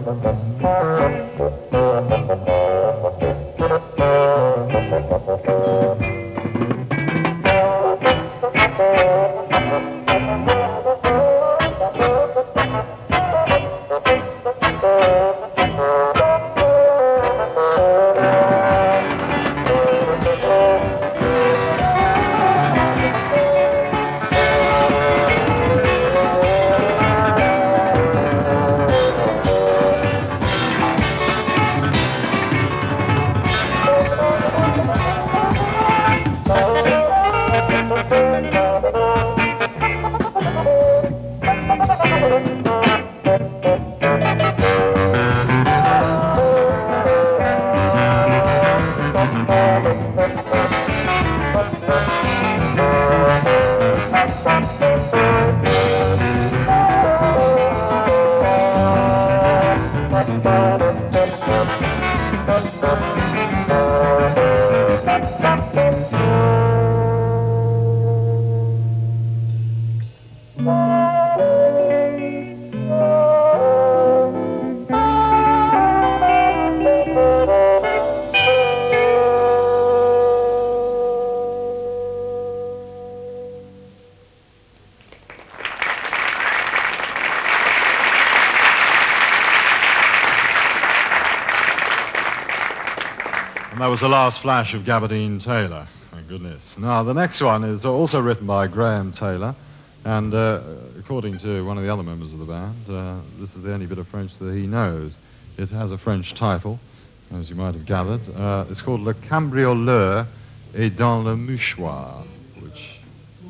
And that was the last flash of Gabardine Taylor. Thank goodness. Now, the next one is also written by Graham Taylor, and according to one of the other members of the band, this is the only bit of French that he knows. It has a French title, as you might have gathered. It's called Le Cambrioleur est dans le mouchoir, which